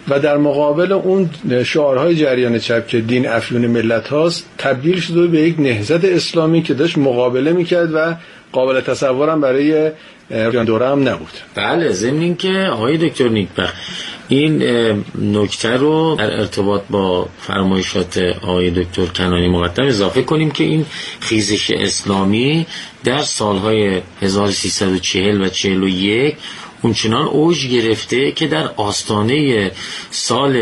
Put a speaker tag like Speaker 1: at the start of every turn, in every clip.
Speaker 1: و در مقابل اون شعارهای جریان چپ که دین افیون ملت هاست تبدیل شده به یک نهضت اسلامی که داشت مقابله میکرد و قابل تصورم برای دوره هم نبود.
Speaker 2: بله، ضمن این که آقای دکتر نیکبخت این نکته رو در ارتباط با فرمایشات آقای دکتر کنانی مقدم اضافه کنیم که این خیزش اسلامی در سالهای 1340 و 41 اونچنان اوج گرفته که در آستانه سال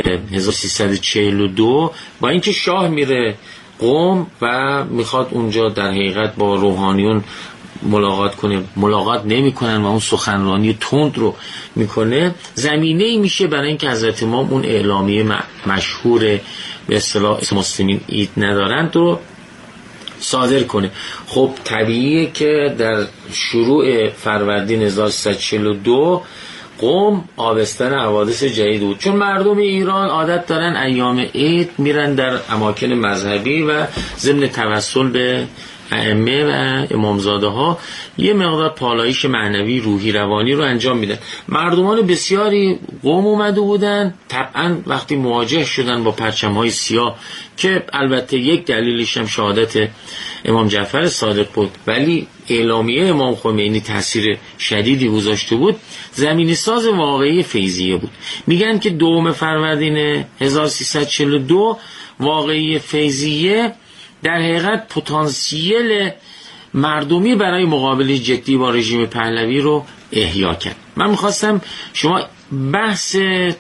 Speaker 2: 1342 با اینکه شاه میره قم و میخواد اونجا در حقیقت با روحانیون ملاقات کنه، ملاقات نمی کنن و اون سخنرانی تند رو میکنه، زمینه ای میشه برای اینکه حضرت امام اون اعلامیه مشهور به اصطلاح مسلمین عید ندارند رو صادر کنه. خب طبیعیه که در شروع فروردین 1342 قم آبستن حوادث جدید بود، چون مردم ایران عادت دارن ایام عید میرن در اماکن مذهبی و ضمن توسل به ائمه و امامزاده ها یه مقدار پالایش معنوی روحی روانی رو انجام میدن. مردمان بسیاری قم اومده بودن، طبعا وقتی مواجه شدن با پرچم‌های سیاه که البته یک دلیلش هم شهادت امام جعفر صادق بود، ولی اعلامیه امام خمینی تاثیر شدیدی گذاشته بود، زمینی ساز واقعی فیضیه بود. میگن که 2 فروردین 1342 واقعی فیضیه در حقیقت پتانسیل مردمی برای مقابله جدی با رژیم پهلوی رو احیا کرد. من میخواستم شما بحث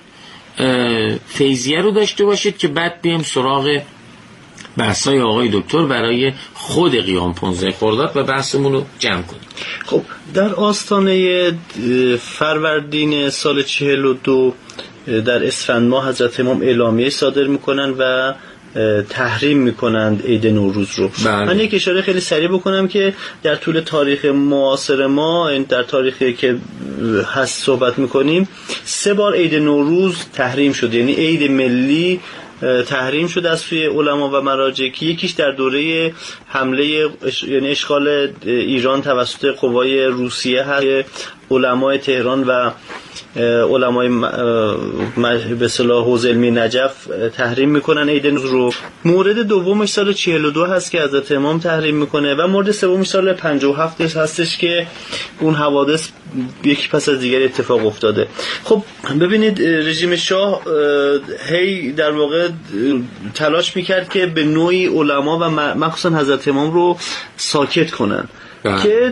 Speaker 2: فیضیه رو داشته باشید که بعد بیم سراغ بحثای آقای دکتر برای خود قیام 15 خرداد و بحثمون رو جمع کنیم.
Speaker 3: خب در آستانه فروردین سال 42 در اسفند ماه حضرت امام اعلامیه صادر میکنن و تحریم میکنند عید نوروز رو. من یک اشاره خیلی سریع بکنم که در طول تاریخ معاصر ما، در تاریخی که هست صحبت میکنیم، 3 بار عید نوروز تحریم شده، یعنی عید ملی تحریم شده از سوی علما و مراجع، که یکیش در دوره حمله یعنی اشغال ایران توسط قوای روسیه هست، علمای تهران و علمای به اصطلاح حوزه علمی نجف تحریم میکنن عید نوروز رو. مورد دومش سال 42 هست که حضرت امام تحریم میکنه و مورد سومش سال 57 هستش که اون حوادث یکی پس از دیگر اتفاق افتاده. خب ببینید رژیم شاه هی در واقع تلاش میکرد که به نوعی علما و مخصوصا حضرت امام رو ساکت کنن که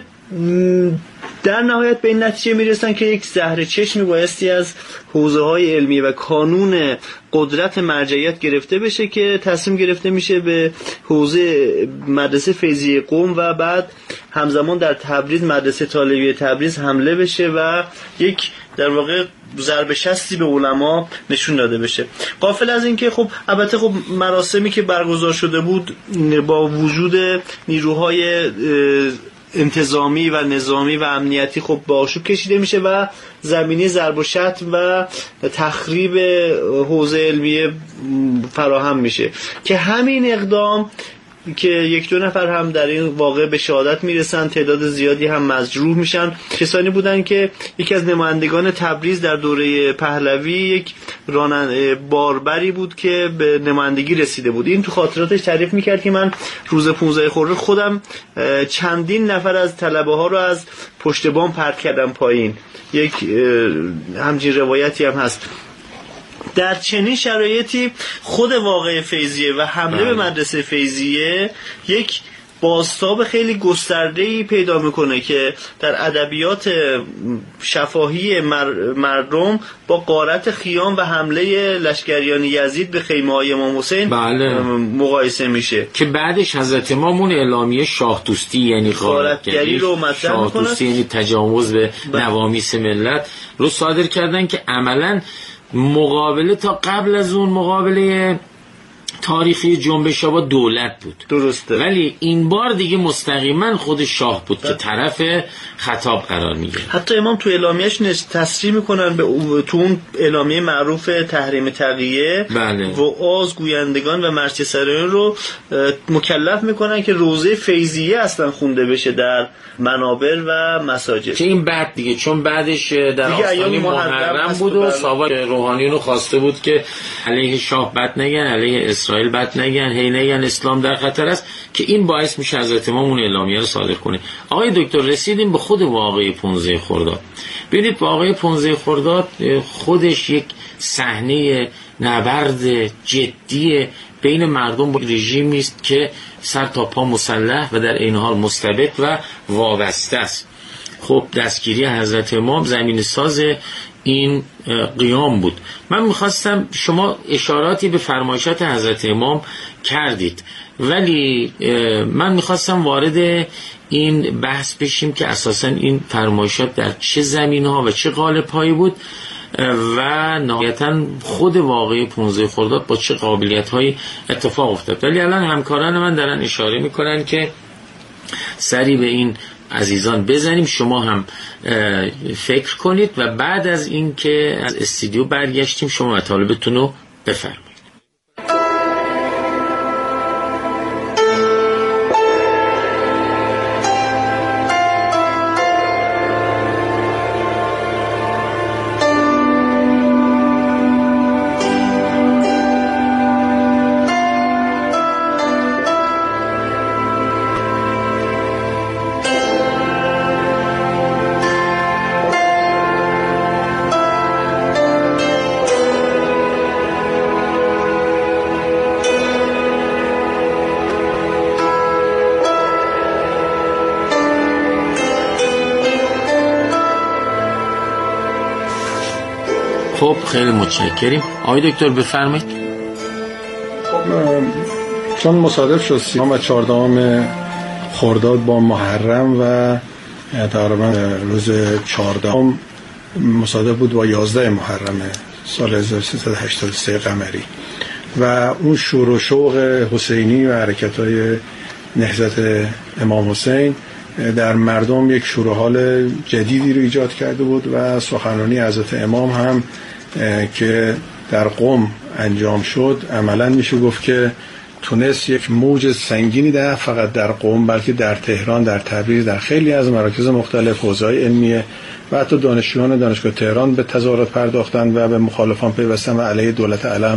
Speaker 3: در نهایت به این نتیجه میرسن که یک زهر چشمی بایستی از حوزه های علمی و کانون قدرت مرجعیت گرفته بشه که تصمیم گرفته میشه به حوزه مدرسه فیضیه قم و بعد همزمان در تبریز مدرسه طالبیه تبریز حمله بشه و یک در واقع ضرب شستی به علما نشون داده بشه. غافل از این که خب البته خب مراسمی که برگزار شده بود با وجود نیروهای انتظامی و نظامی و امنیتی خب با آشوب کشیده میشه و زمینه ضرب و شتم و تخریب حوزه علمی فراهم میشه که همین اقدام که 1-2 نفر هم در این واقع به شهادت میرسن، تعداد زیادی هم مجروح میشن، کسانی بودن که یکی از نمایندگان تبریز در دوره پهلوی یک باربری بود که به نمایندگی رسیده بود. این تو خاطراتش تعریف میکرد که من روز 15 خرداد خودم چندین نفر از طلبه ها رو از پشت بام پرت کردم پایین. یک همچین روایتی هم هست. در چنین شرایطی خود واقعه فیضیه و حمله به مدرسه فیضیه یک بازتاب خیلی گسترده‌ای پیدا میکنه که در ادبیات شفاهی مردم با غارت خیام و حمله لشکریان یزید به خیمه‌های امام حسین مقایسه میشه
Speaker 2: که بعدش حضرت امام اون اعلامیه شاه دوستی یعنی
Speaker 3: غارتگری رو مطرح میکنه،
Speaker 2: شاه دوستی یعنی تجاوز به نوامیس ملت رو صادر کردن که عملاً مقابله تا قبل از اون مقابله تاریخی جنبش آباد دولت بود،
Speaker 3: درسته،
Speaker 2: ولی این بار دیگه مستقیما خود شاه بود که طرف خطاب قرار میگیره.
Speaker 3: حتی امام تو اعلامیه‌اش تصریح میکنن به تو اون اعلامیه معروف تحریم تقیه،
Speaker 2: بله،
Speaker 3: وعاظ، گویندگان و مرثیه سرایان رو مکلف میکنن که روزه فیضیه اصلا خونده بشه در منابر و مساجد.
Speaker 2: که این بعد دیگه چون بعدش در آستانه محرم بود و صاحب روحانی رو خواسته بود که علیه شاه بد نگن، علیه اسرائیل بد نگن، هی نگن اسلام در خطر است، که این باعث میشه حضرت امام اون اعلامیه رو صادر کنه. آقای دکتر رسیدیم به خود واقعه 15 خرداد. ببینید واقعه 15 خرداد خودش یک صحنه نبرد جدی بین مردم با رژیمی است که سر تا پا مسلح و در این حال مستبد و وابسته است. خب دستگیری حضرت امام زمین ساز این قیام بود. من میخواستم، شما اشاراتی به فرمایشات حضرت امام کردید، ولی من میخواستم وارد این بحث بشیم که اساساً این فرمایشات در چه زمینه‌ها و چه قالب‌هایی بود و نهایتاً خود واقعه 15 خرداد با چه قابلیت‌هایی اتفاق افتاد. ولی الان همکاران من دارن اشاره میکنن که سری به این عزیزان بزنیم، شما هم فکر کنید و بعد از این که از استودیو برگشتیم شما مطالبتون رو بفرمایید. خب خیلی متشکریم. آقای دکتر بفرمایید.
Speaker 1: چون مصادف شد 13 و 14 خرداد با محرم و تقریبا روز 14 مصادف بود با 11 محرم سال 1383 قمری و اون شور و شوق حسینی و حرکت‌های نهضت امام حسین در مردم یک شور و حال جدیدی رو ایجاد کرده بود و سخنرانی حضرت امام هم که در قم انجام شد عملاً میشه گفت که تونست یک موج سنگینی نه فقط در قم بلکه در تهران، در تبریز، در خیلی از مراکز مختلف حوزه‌های علمیه و حتی دانشجویان دانشگاه تهران به تظاهرات پرداختن و به مخالفان پیوستن و علیه دولت علم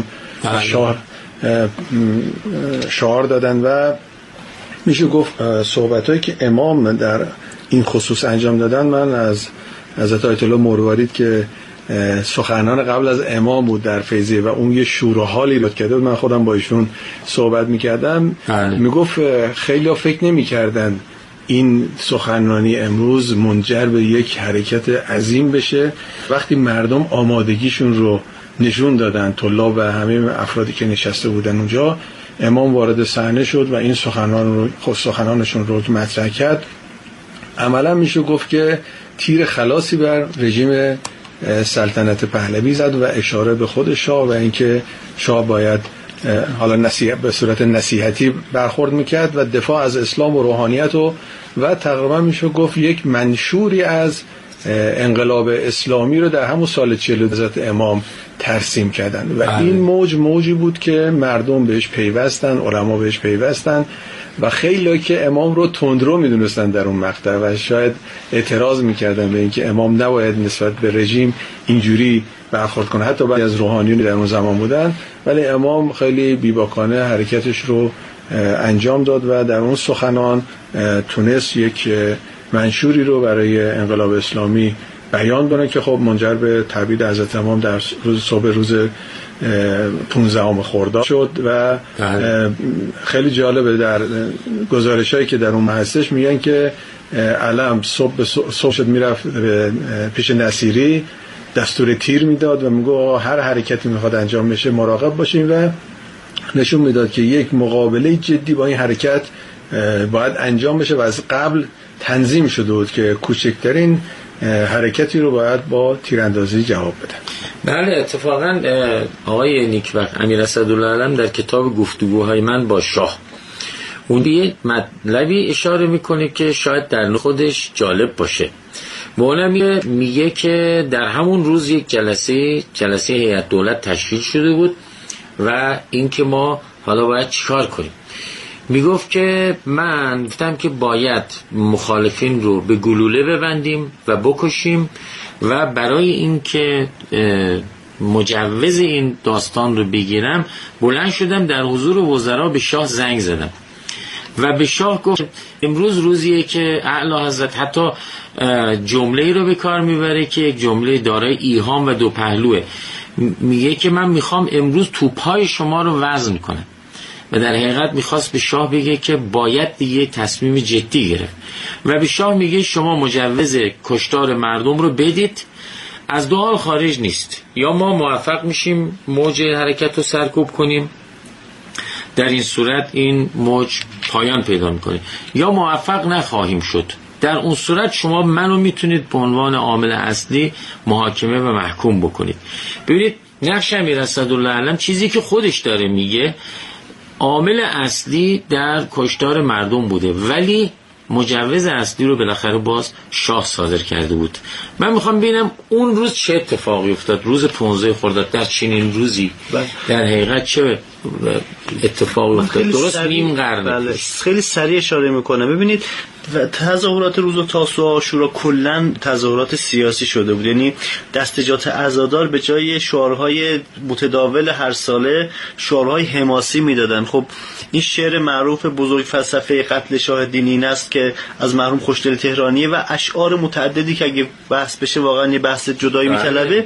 Speaker 1: شعار دادن و میشه گفت صحبتایی که امام در این خصوص انجام دادن، من از حضرت آیت الله مروارید که سخنان قبل از امام بود در فیضیه و اون یه شور و حالی ایجاد کرده بود، من خودم با ایشون صحبت میکردم، میگفت خیلی ها فکر نمیکردن این سخنرانی امروز منجر به یک حرکت عظیم بشه. وقتی مردم آمادگیشون رو نشون دادن، طلاب و همه افرادی که نشسته بودن اونجا، امام وارد صحنه شد و این سخنانشون رو مطرح کرد، عملا میشه گفت که تیر خلاصی بر رژیم سلطنت پهلوی زد و اشاره به خود شاه و اینکه شاه باید حالا به صورت نصیحتی برخورد میکرد و دفاع از اسلام و روحانیت و تقریبا میشه گفت یک منشوری از انقلاب اسلامی رو در همون سال 40 حضرت امام ترسیم کردن و این موجی بود که مردم بهش پیوستن، علما بهش پیوستن و خیلی که امام رو تندرو میدونستن در اون مقطع و شاید اعتراض میکردن به اینکه امام نباید نسبت به رژیم اینجوری برخورد کنه، حتی بعضی از روحانیون در اون زمان بودن، ولی امام خیلی بیباکانه حرکتش رو انجام داد و در اون سخنان تونست یک منشوری رو برای انقلاب اسلامی بیان کنه که خب منجر به تبعید حضرت امام در صبح روز 15 خرداد شد و خیلی جالبه در گزارشایی که در اون هستش میگن که علم صبح شد میرفت پیش نصیری دستور تیر میداد و میگو هر حرکتی میخواد انجام بشه مراقب باشیم و نشون میداد که یک مقابله جدی با این حرکت باید انجام بشه و از قبل تنظیم شده بود که کوچکترین حرکتی رو باید با تیراندازی جواب بدن.
Speaker 2: بله اتفاقا آقای نیکبخت امیر اسدالله علم در کتاب گفتگوهای من با شاه اون یه مطلبی اشاره میکنه که شاید در خودش جالب باشه. مولانا میگه که در همون روز یک جلسه هیئت دولت تشکیل شده بود و اینکه ما حالا باید چیکار کنیم. میگفت که من گفتم که باید مخالفین رو به گلوله ببندیم و بکشیم و برای اینکه مجوز این داستان رو بگیرم بلند شدم در حضور وزرا به شاه زنگ زدم و به شاه گفت امروز روزیه که اعلی حضرت حتی جمله‌ای رو به کار میبره که یک جمله دارای ایهام و دو پهلوه. میگه که من میخوام امروز توپ‌های شما رو وزن کنم و در حقیقت میخواست به شاه بگه که باید دیگه تصمیم جدی گرفت و به شاه میگه شما مجوز کشتار مردم رو بدید، از دو حال خارج نیست، یا ما موفق میشیم موج حرکت رو سرکوب کنیم، در این صورت این موج پایان پیدا میکنه، یا موفق نخواهیم شد، در اون صورت شما منو میتونید به عنوان عامل اصلی محاکمه و محکوم بکنید. ببینید نقش امیر اسدالله علم چیزی که خودش داره میگه عامل اصلی در کشتار مردم بوده، ولی مجوز اصلی رو بالاخره باز شاه صادر کرده بود. من میخوام ببینم اون روز چه اتفاقی افتاد، روز 15 خرداد در چنین روزی در حقیقت چه اتفاقی افتاد. درست نیم قرن
Speaker 3: خیلی سریع اشاره میکنم. ببینید تظاهرات روز تاسوعا و عاشورا کلا تظاهرات سیاسی شده بود، یعنی دستجات عزادار به جای شعارهای متداول هر ساله شعارهای حماسی میدادن. خب این شعر معروف بزرگ فلسفه قتل شاه دینین است که از مرحوم خوشدل تهرانیه و اشعار متعددی که اگه بحث بشه واقعا یه بحث جدایی میطلبه.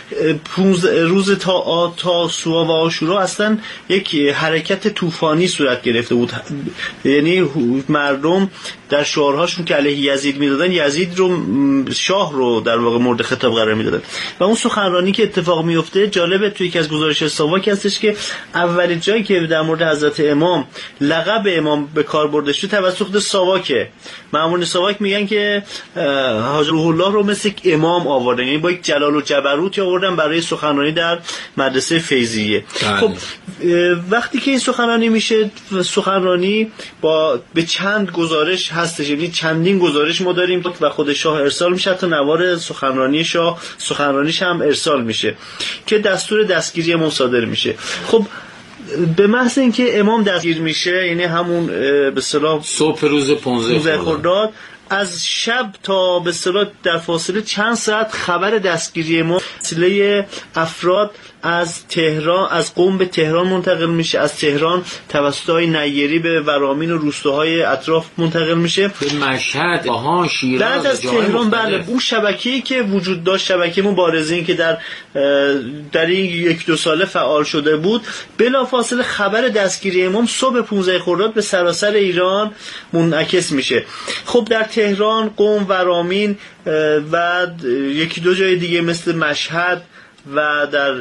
Speaker 3: روز تاسوعا و عاشورا اصلا یک حرکت طوفانی صورت گرفته بود، یعنی مردم در شعارهاشون که علیه یزید میدادن یزید رو شاه رو در واقع مورد خطاب قرار میدادن و اون سخنرانی که اتفاق میفته جالبه. توی یکی از گزارش‌های ساواک هستش که اولین جایی که در مورد حضرت امام لقب امام به کار برده شد توسط ساواکه. ماموران ساواک میگن که حاج روح الله رو مثل امام آوردن، یعنی با یک جلال و جبروت آوردن برای سخنرانی در مدرسه فیضیه. خب وقتی که این سخنرانی میشه، سخنرانی به چند گزارش هستش، یعنی چندین گزارش ما داریم و خود شاه ارسال میشه، تا نوار سخنرانیش هم ارسال میشه که دستور دستگیری امام صادر میشه. خب به محض اینکه امام دستگیر میشه، یعنی همون به اصطلاح
Speaker 2: صبح روز 15
Speaker 3: خرداد، از شب تا به اصطلاح در فاصله چند ساعت خبر دستگیری ما وسیله افراد از تهران، از قم به تهران منتقل میشه، از تهران توسط های نیری به ورامین و روستاهای اطراف منتقل میشه،
Speaker 2: به مشهد، شیراز.
Speaker 3: بعد از تهران بله اون شبکه‌ای که وجود داشت، شبکه مبارزین که در این 1-2 ساله فعال شده بود، بلافاصله خبر دستگیری امام صبح 15 خرداد به سراسر ایران منعکس میشه. خب در تهران، قم، ورامین و 1-2 جای دیگه مثل مشهد و در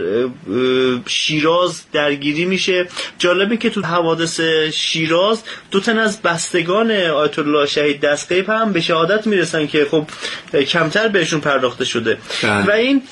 Speaker 3: شیراز درگیری میشه. جالبه که تو حوادث شیراز 2 تن از بستگان آیت الله شهید دستغیب هم به شهادت میرسن که خب کمتر بهشون پرداخته شده. و این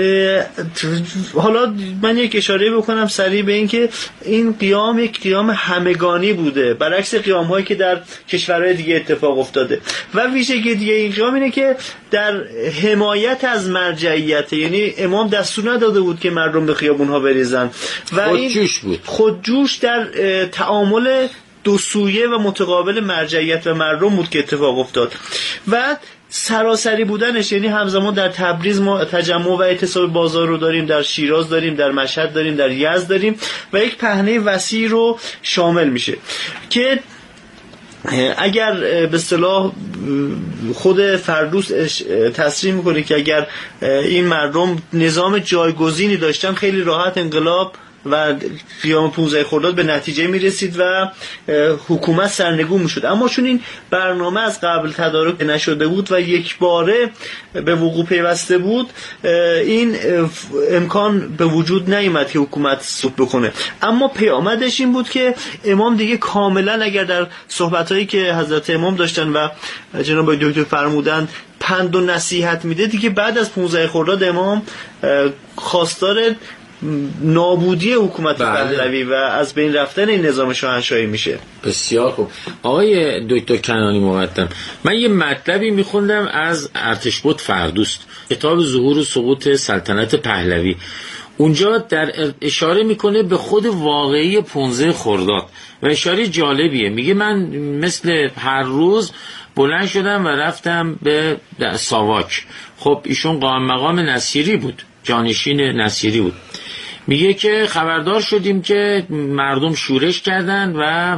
Speaker 3: حالا من یک اشاره بکنم سریع به این که این قیام یک قیام همگانی بوده، برعکس قیام هایی که در کشورهای دیگه اتفاق افتاده. و ویژگی دیگه این قیام اینه که در حمایت از مرجعیت، یعنی امام دستور نداده بود که مردم به خیابون ها بریزن و
Speaker 2: خودجوش بود،
Speaker 3: خودجوش در تعامل دو سویه و متقابل مرجعیت و مردم بود که اتفاق افتاد. و سراسری بودنش، یعنی همزمان در تبریز ما تجمع و اعتصاب بازار رو داریم، در شیراز داریم، در مشهد داریم، در یزد داریم و یک پهنه وسیع رو شامل میشه که اگر به اصطلاح خود فردوس تصریح میکنه که اگر این مردم نظام جایگزینی داشتن خیلی راحت انقلاب و قیام 15 خرداد به نتیجه میرسید و حکومت سرنگون میشد. اما چون این برنامه از قبل تدارک نشده بود و یک باره به وقوع پیوسته بود، این امکان به وجود نیامد که حکومت سقوط بکنه. اما پیامدش این بود که امام دیگه کاملا، اگر در صحبتایی که حضرت امام داشتن و جناب دکتر فرمودن پند و نصیحت میده دیگه بعد از 15 خرداد امام خواستار نابودی حکومت پهلوی و از بین رفتن این نظام شاهنشاهی میشه.
Speaker 2: بسیار خوب. آقای دکتر کنانی مقدم، من یه مطلبی میخوندم از ارتشبد فردوست، کتاب ظهور و سقوط سلطنت پهلوی. اونجا در اشاره میکنه به خود واقعی 15 خرداد و اشاره جالبیه. میگه من مثل هر روز بلند شدم و رفتم به ساواک. خب ایشون قائم مقام نصیری بود، جانشین نصیری بود. میگه که خبردار شدیم که مردم شورش کردن و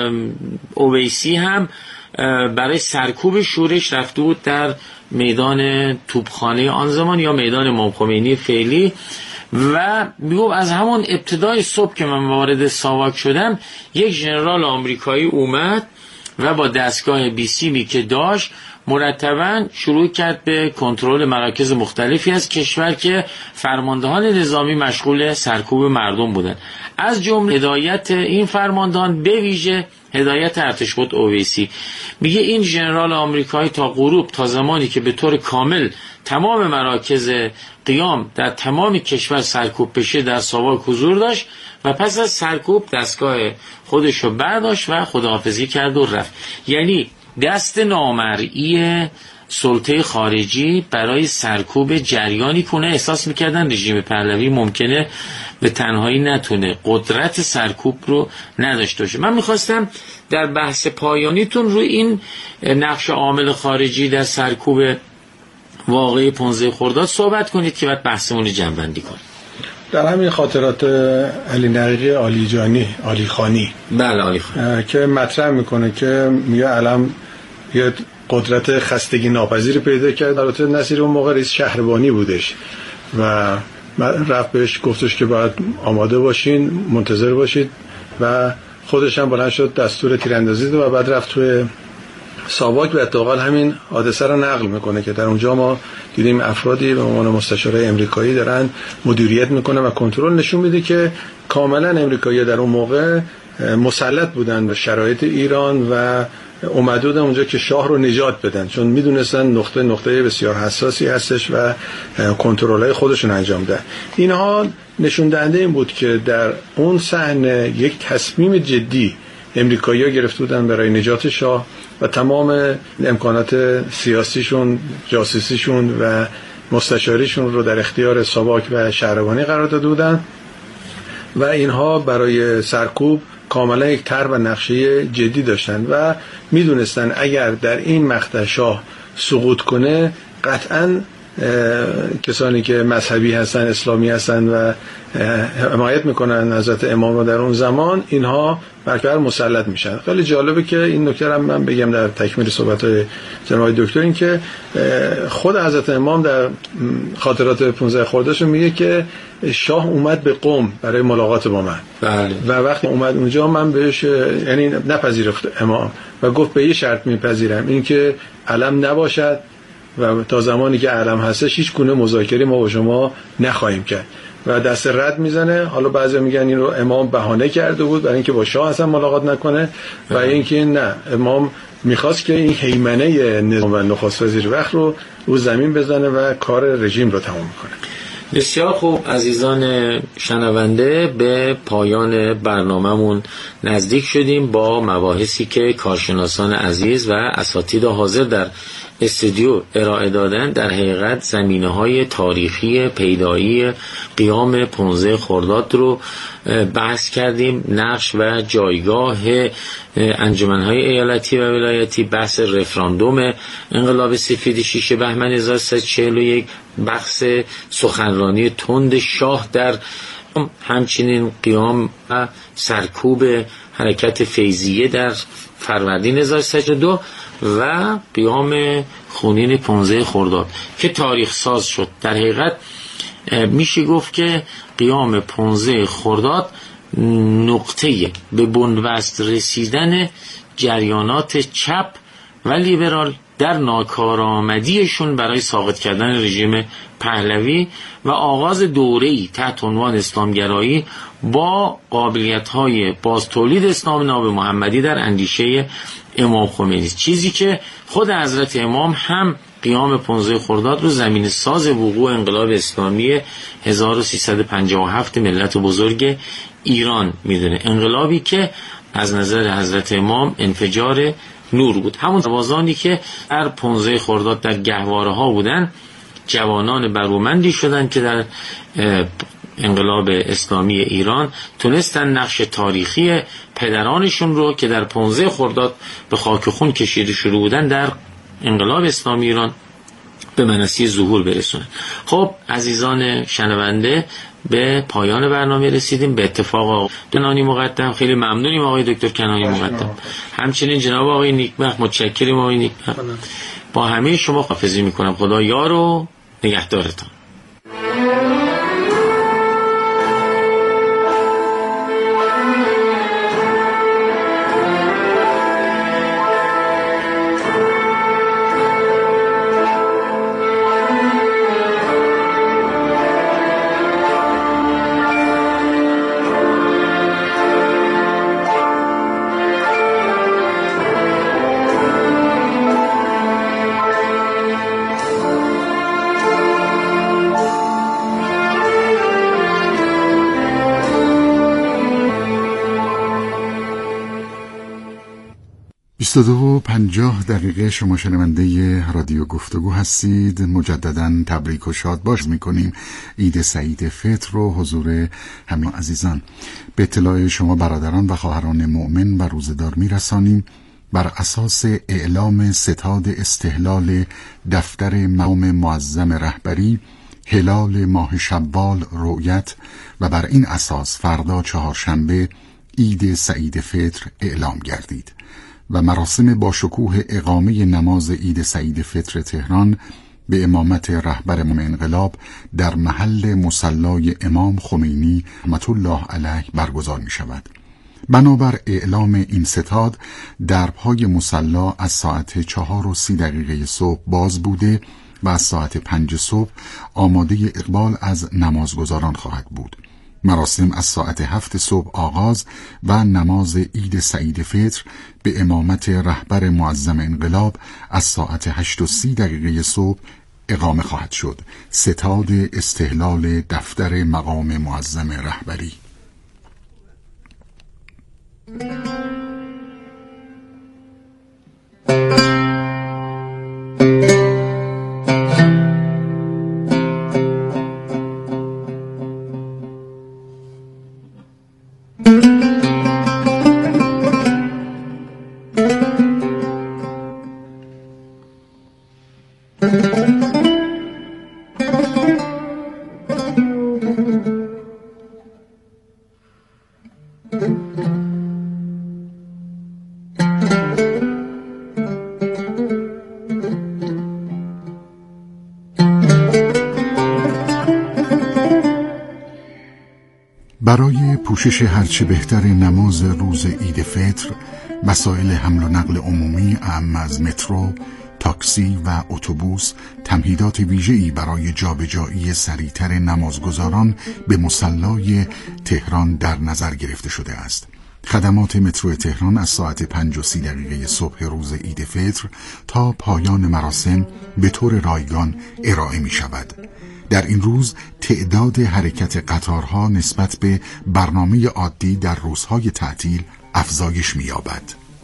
Speaker 2: اویسی هم برای سرکوب شورش رفته بود در میدان توپخانه آن زمان یا میدان امام خمینی فعلی. و میگو از همون ابتدای صبح که من وارد ساواک شدم یک ژنرال آمریکایی اومد و با دستگاه بیسیمی که داشت مرتباً شروع کرد به کنترل مراکز مختلفی از کشور که فرماندهان نظامی مشغول سرکوب مردم بودند. از جمله هدایت این فرماندهان به ویژه هدایت ارتشبد اویسی. میگه این ژنرال آمریکایی تا غروب، تا زمانی که به طور کامل تمام مراکز قیام در تمام کشور سرکوب بشه در ساواک حضور داشت و پس از سرکوب دستگاه خودشو برداشت و خداحافظی کرد و رفت. یعنی دست نامرئی سلطه خارجی برای سرکوب جریانی کنه احساس میکردن رژیم پهلوی ممکنه به تنهایی نتونه قدرت سرکوب رو نداشته باشه. من میخواستم در بحث پایانیتون روی این نقش عامل خارجی در سرکوب واقعی 15 خرداد صحبت کنید که بعد بحثمون رو جمع‌بندی کنیم.
Speaker 1: در همین خاطرات علی نقیقی علی خانی
Speaker 2: بله علی خانی
Speaker 1: که مطرح میکنه که میگه علم یه قدرت خستگی ناپذیر پیدا کرد. البته نصیری اون موقع رئیس شهربانی بودش و رفت بهش گفتش که باید آماده باشین، منتظر باشید و خودش هم بلند شد دستور تیراندازی داد و بعد رفت توی ساواک و اتفاقا همین حادثه رو نقل میکنه که در اونجا ما دیدیم افرادی به عنوان مستشارای امریکایی دارن مدیریت میکنن و کنترل نشون میده که کاملا امریکایی در اون موقع مسلط بودن به شرایط ایران و اومده بودن اونجا که شاه رو نجات بدن، چون میدونستن نقطه بسیار حساسی هستش و کنترل‌های خودشون انجام دادن. اینها نشون دهنده این بود که در اون صحنه یک تصمیم جدی امریکایی‌ها گرفته بودن برای نجات شاه و تمام امکانات سیاسیشون، جاسوسیشون و مستشاریشون رو در اختیار ساواک و شهربانی قرار داده بودن و اینها برای سرکوب کاملا یک طرح و نقشه جدی داشتن و میدونستن اگر در این مقطع شاه سقوط کنه قطعاً کسانی که مذهبی هستن، اسلامی هستن و حمایت میکنن حضرت امام رو در اون زمان، اینها برقرار مسلط میشن. خیلی جالبه که این نکته رو من بگم در تکمیل صحبت‌های جناب دکتر، این که خود حضرت امام در خاطرات 15 خرداد میگه که شاه اومد به قم برای ملاقات با من.
Speaker 2: بله.
Speaker 1: و وقتی اومد اونجا من بهش یعنی نپذیرفت امام و گفت به یه شرط میپذیرم، این که علم نباشد و تا زمانی که علم هستش هیچ گونه مذاکره ما با شما نخواهیم کرد و دست رد میزنه. حالا بعضی میگن این رو امام بهانه کرده بود برای اینکه با شاه اصلا ملاقات نکنه و اینکه نه، امام میخواست که این هیمنه نظام و نخست وزیر وقت رو زمین بزنه و کار رژیم رو تمام کنه.
Speaker 2: بسیار خوب عزیزان شنونده، به پایان برنامه‌مون نزدیک شدیم با مباحثی که کارشناسان عزیز و اساتید حاضر در استودیو ارائه دادن. در حقیقت زمینه‌های تاریخی پیدایی قیام 15 خرداد رو بحث کردیم، نقش و جایگاه انجمن‌های ایالتی و ولایتی، بحث رفراندوم انقلاب سفید 6 بهمن 1341، بحث سخنرانی تند شاه در همچنین قیام و سرکوب حرکت فیضیه در فروردین 1302 و قیام خونین 15 خرداد که تاریخ ساز شد. در حقیقت میشه گفت که قیام 15 خرداد نقطه به بنبست رسیدن جریانات چپ و لیبرال در ناکارآمدیشون برای ساقط کردن رژیم پهلوی و آغاز دوره‌ای تحت عنوان اسلامگرایی با قابلیت‌های بازتولید اسلام ناب محمدی در اندیشه امام خمینی، چیزی که خود حضرت امام هم قیام 15 خرداد رو زمین ساز وقوع انقلاب اسلامی 1357 ملت بزرگ ایران میدونه. انقلابی که از نظر حضرت امام انفجار نور بود. همون سربازانی که در 15 خرداد در گهواره ها بودن جوانان برومندی شدن که در انقلاب اسلامی ایران تونستن نقش تاریخی پدرانشون رو که در 15 خرداد به خاک خون کشیده شده بودن در انقلاب اسلامی ایران به منصه ظهور برسونن. خب عزیزان شنونده، به پایان برنامه رسیدیم. به اتفاق کنانی مقدم خیلی ممنونیم آقای دکتر کنانی مقدم، همچنین جناب آقای نیکبخت متشکریم آقای نیکبخت. با همه شما خداحافظی میکنم. خدا یار و نگهدارتان.
Speaker 4: و 50 شما شنونده رادیو گفتگو هستید. مجددا تبریک و شاد باش میکنیم عید سعید فطر رو حضور همه عزیزان. به اطلاع شما برادران و خواهران مؤمن و روزدار میرسانیم بر اساس اعلام ستاد استهلال دفتر مقام معظم رهبری هلال ماه شوال رؤیت و بر این اساس فردا چهارشنبه عید سعید فطر اعلام گردید و مراسم با شکوه اقامه نماز عید سعید فطر تهران به امامت رهبر انقلاب در محل مصلای امام خمینی رحمت الله علیه برگزار می شود. بنابر اعلام این ستاد درب‌های مصلا از ساعت 4:30 صبح باز بوده و از ساعت 5 صبح آماده اقبال از نمازگزاران خواهد بود. مراسم از ساعت 7 صبح آغاز و نماز عید سعید فطر به امامت رهبر معظم انقلاب از ساعت 8:30 صبح اقامه خواهد شد. ستاد استهلال دفتر مقام معظم رهبری. برای پوشش هرچه بهتر نماز روز عید فطر، وسایل حمل و نقل عمومی اعم از مترو، تاکسی و اتوبوس تمهیدات ویژه‌ای برای جابجایی سریعتر نمازگزاران به مصلای تهران در نظر گرفته شده است. خدمات مترو تهران از ساعت 5:30 صبح روز عید فطر تا پایان مراسم به طور رایگان ارائه می شود. در این روز تعداد حرکت قطارها نسبت به برنامه عادی در روزهای تعطیل افزایش می‌یابد.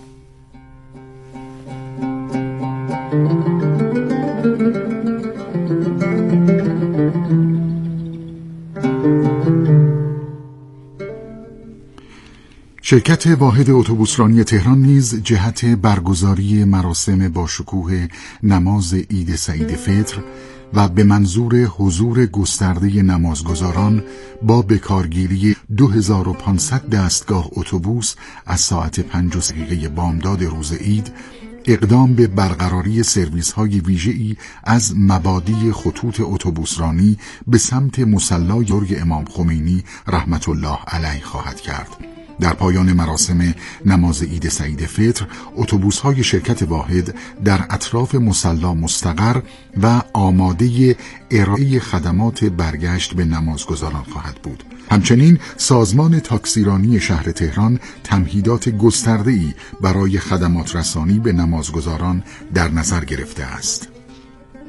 Speaker 4: شرکت واحد اتوبوسرانی تهران نیز جهت برگزاری مراسم با شکوه نماز عید سعید فطر و به منظور حضور گسترده نمازگزاران با بکارگیری 2500 دستگاه اتوبوس از ساعت 5:30 بامداد روز عید اقدام به برقراری سرویس‌های ویژه‌ای از مبادی خطوط اتوبوسرانی به سمت مصلی بزرگ امام خمینی رحمت الله علیه خواهد کرد. در پایان مراسم نماز عید سعید فطر اتوبوس‌های شرکت واحد در اطراف مصلی مستقر و آماده ارائه خدمات برگشت به نمازگزاران خواهد بود. همچنین سازمان تاکسیرانی شهر تهران تمهیدات گسترده‌ای برای خدمات رسانی به نمازگزاران در نظر گرفته است.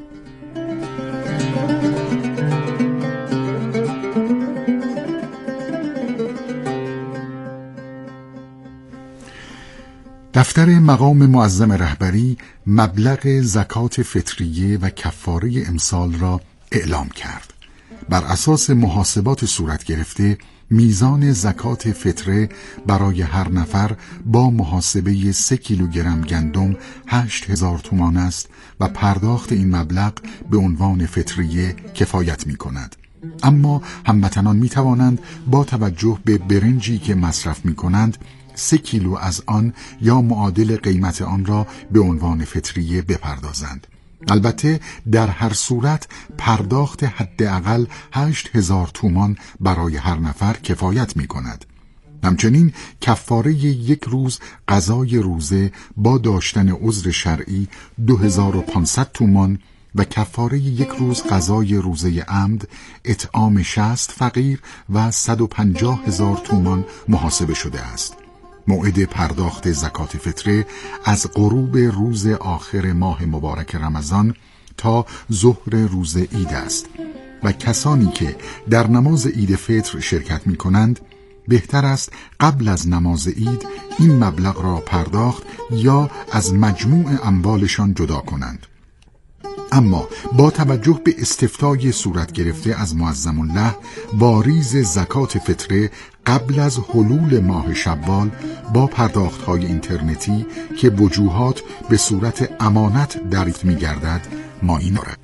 Speaker 4: دفتر مقام معظم رهبری مبلغ زکات فطریه و کفاره امسال را اعلام کرد. بر اساس محاسبات صورت گرفته میزان زکات فطره برای هر نفر با محاسبه 3 کیلوگرم گندم 8000 تومان است و پرداخت این مبلغ به عنوان فطریه کفایت می کند. اما هموطنان می توانند با توجه به برنجی که مصرف می کنند 3 کیلو از آن یا معادل قیمت آن را به عنوان فطریه بپردازند. البته در هر صورت پرداخت حداقل 8000 تومان برای هر نفر کفایت می کند. همچنین کفاره 1 روز قضای روزه با داشتن عذر شرعی 2500 تومان و کفاره 1 روز قضای روزه عمد اطعام 60 فقیر و 150,000 تومان محاسبه شده است. موعد پرداخت زکات فطره از غروب روز آخر ماه مبارک رمضان تا ظهر روز عید است و کسانی که در نماز عید فطر شرکت می کنند بهتر است قبل از نماز عید این مبلغ را پرداخت یا از مجموع اموالشان جدا کنند. اما با توجه به استفتای صورت گرفته از معظم الله واریز زکات فطره قبل از حلول ماه شوال با پرداخت‌های اینترنتی که وجوهات به صورت امانت دریافت می‌گردد مایین دارد.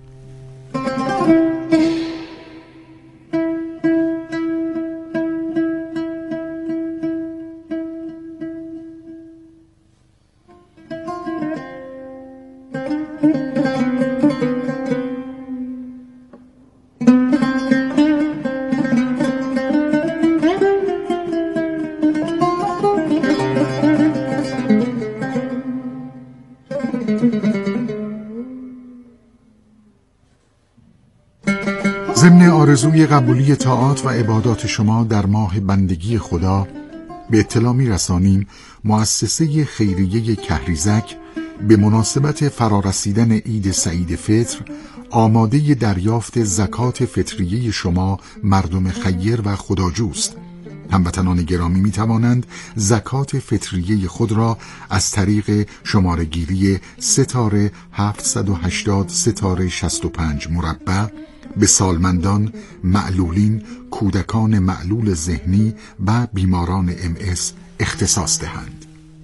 Speaker 4: ضمن آرزوی قبولی طاعات و عبادات شما در ماه بندگی خدا به اطلاع می‌رسانیم مؤسسه خیریه کهریزک به مناسبت فرارسیدن عید سعید فطر آماده دریافت زکات فطریه شما مردم خیر و خداجوست. هموطنان گرامی می توانند زکات فطریه خود را از طریق شماره‌گیری 3-780-65 مربع به سالمندان، معلولین، کودکان معلول ذهنی و بیماران MS اختصاص دهند.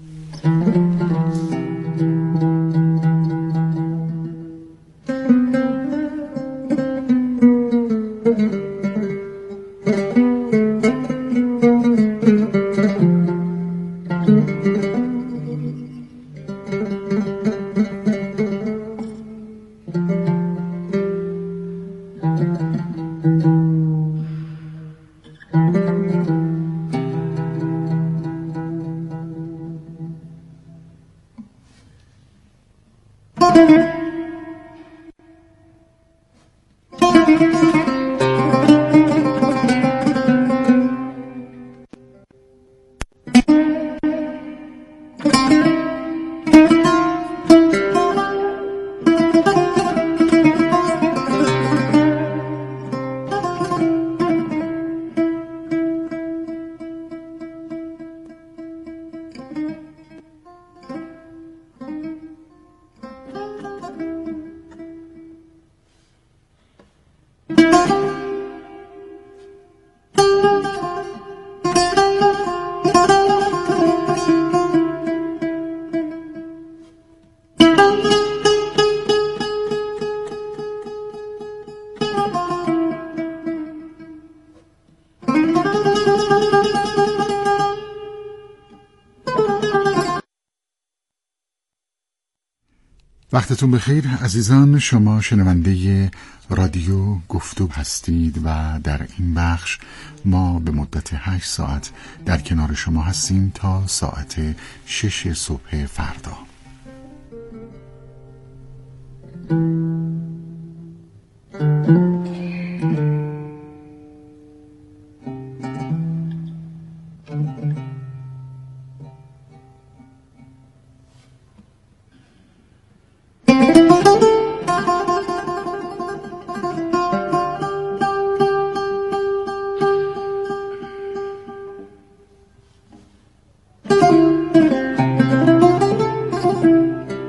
Speaker 4: وقتتون بخیر عزیزان، شما شنونده رادیو گفتگو هستید و در این بخش ما به مدت 8 ساعت در کنار شما هستیم تا ساعت 6 صبح فردا.